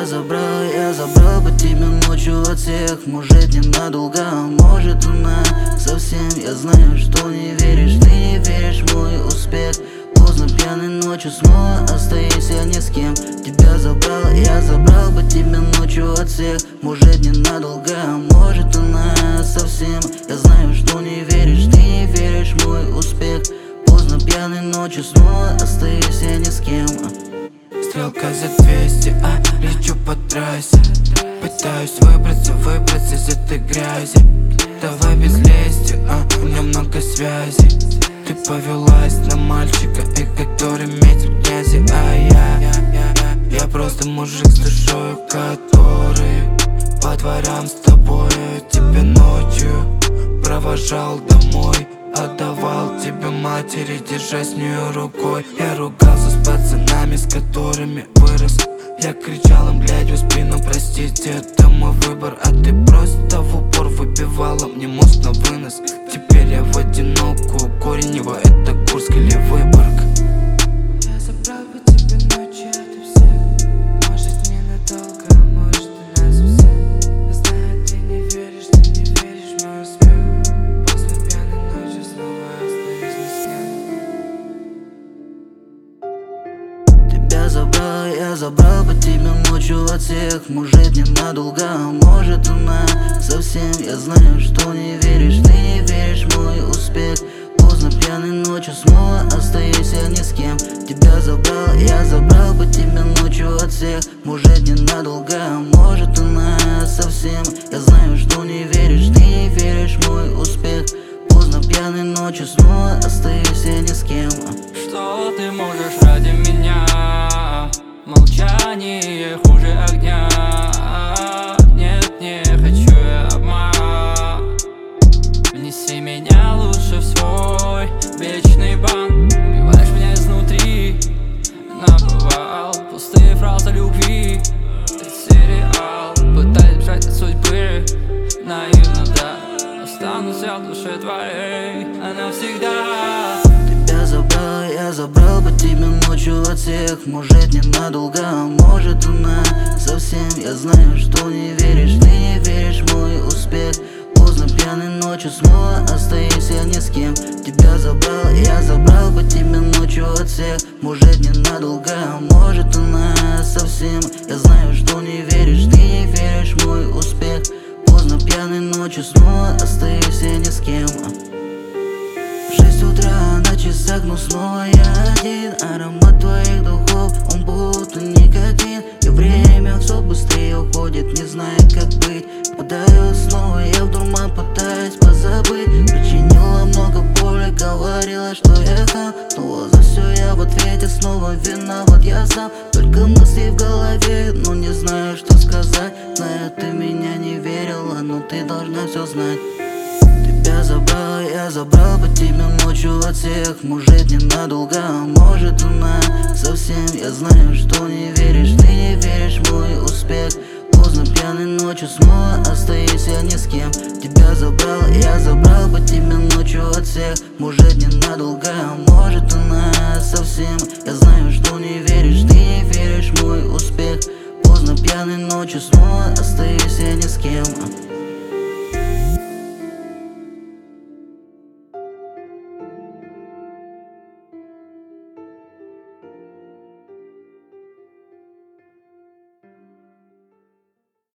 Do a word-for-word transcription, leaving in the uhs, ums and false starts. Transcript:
Тебя забрал, я забрал бы тебя ночью от всех. Может ненадолго, а может и совсем. Я знаю, что не веришь, ты не веришь в мой успех. Поздно пьяной ночью снова остаюсь я ни с кем. Тебя забрал, я забрал бы тебя ночью от всех. Может ненадолго, а может и совсем. Я знаю, что не веришь, ты не веришь в мой успех. Поздно пьяной ночью снова остаюсь я ни с кем. Стрелка за двести, а лечу по трассе. Пытаюсь выбраться, выбраться из этой грязи. Давай без лести, а у меня много связей. Ты повелась на мальчика, и который метит в грязи. А я, я, я, я просто мужик с душою, который по дворам с тобой. Тебя ночью провожал домой, отдавал тебе матери, держась с нее рукой. Я ругался с пацанами, с которыми вырос. Я кричал им, глядя в спину, простите, это мой выбор. А ты просто в упор выбивала мне мозг на вынос. Теперь я в одинокую, Коренево, это Курск или Выборг. Я забрал бы тебя ночью ото всех. Может ненадолго, а может и насовсем. Я знаю, ты не веришь, ты не веришь в мой успех. После пьяной ночи снова остаюсь ни с кем. Тебя забрал, я забрал бы тебя ночью от всех. Может ненадолго, а может и совсем. Я знаю, что не веришь, ты не веришь в мой успех. Поздно пьяной ночью снова остаюсь я ни с кем. Тебя забрал, я забрал бы тебя ночью от всех. Может ненадолго, а может и совсем. Я знаю, что не веришь, ты не веришь в мой успех. Поздно пьяной ночью снова остаюсь я ни с кем. Что ты можешь ради меня? Молчание хуже огня. Нет, не хочу я обман. Внеси меня лучше в свой вечный бан. Убиваешь меня изнутри, наповал. Пустые фразы любви, это сериал. Пытаюсь бежать от судьбы, наивно, да. Останусь я в душе твоей, она всегда. Тебя забрал, я забрал бы тебя ночью от всех. Может ненадолго, а может и совсем. Я знаю, что не веришь, ты не веришь в мой успех. Поздно пьяной ночью снова остаюсь я ни с кем. Тебя забрал, я забрал бы тебя ночью от всех. Может ненадолго, а может и совсем. Я знаю, что не веришь, ты не веришь в мой успех. Поздно пьяной ночью снова остаюсь я ни с кем. В шесть утра на часах, но снова я один. Аромат твоих духов, он будто никотин. И время все быстрее уходит, не зная как быть. Падаю снова, я в дурман пытаюсь позабыть. Причинила много боли, говорила, что я хам. Но за все я в ответе снова виноват я сам. Только мысли в голове, но не знаю, что сказать. Знаю, ты меня не верила, но ты должна все знать. Тебя забрал, я забрал бы тебя ночью от всех. Может ненадолго, а может и совсем. Я знаю, что не веришь, ты не веришь в мой успех. Поздно пьяной ночью снова остаюсь я ни с кем. Тебя забрал, я забрал бы тебя ночью от всех. Может ненадолго, а может и совсем. Я знаю, что не веришь, ты не веришь в мой успех. Поздно пьяной ночью снова остаюсь я ни с кем.